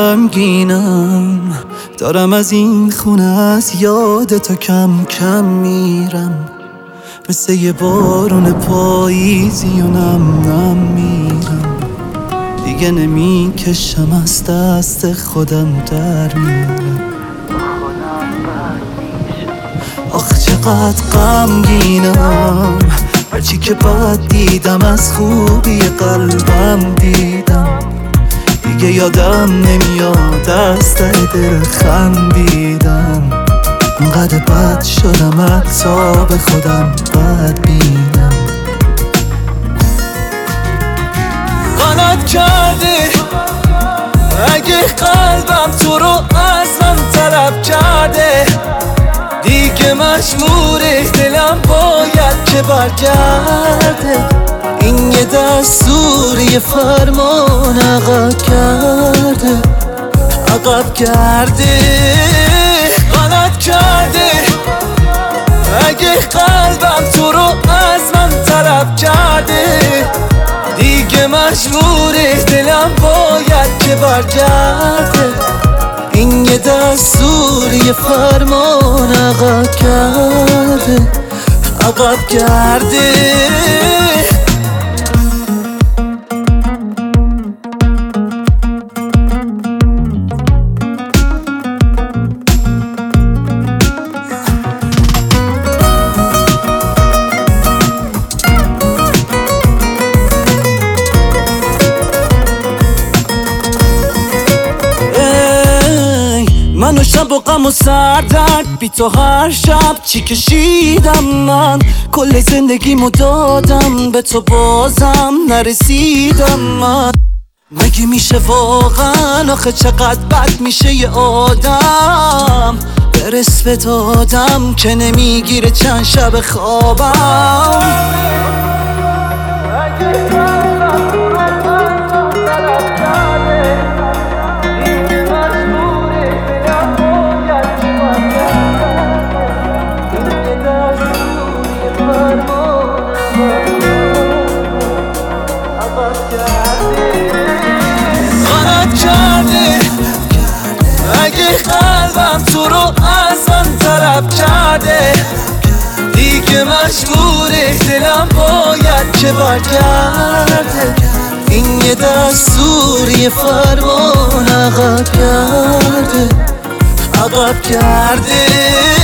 غمگینم، دارم از این خونه از یاد تو کم کم میرم، مثل یه بارون پاییزی و نم نم میرم، دیگه نمیکشم از دست خودم در میرم. آخ چقدر غمگینم، هرچی که بد دیدم از خوبی قلبم دیدم، دیگه یادم نمیاد از ته دل خندیدم، انقدر بد شدم حتی به خودم بد بینم. غلط کرده اگه قلبم تو رو از من طلب کرده، دیگه مجبوره دلم باید که برگرده، این یه دستوری فرمان عقب کرده عقب کرده. غلط کرده اگه قلبم تو رو از من طلب کرده، دیگه مجبوره دلم باید که برگرده، این یه دستوری فرمان عقب کرده عقب کرده. من و شب و غم و سردرد بی تو هر شب چی کشیدم، من کل زندگیمو دادم به تو بازم نرسیدم. من مگه میشه واقعا، آخه چقدر بد میشه یه آدم برس به دادم که نمیگیره چند شب خوابم. غلط کرده اگه قلبم تو رو از من طلب کرده، دیگه مجبوره دلم باید که برگرده، این یه دستوری فرمان عقب کرده عقب کرده.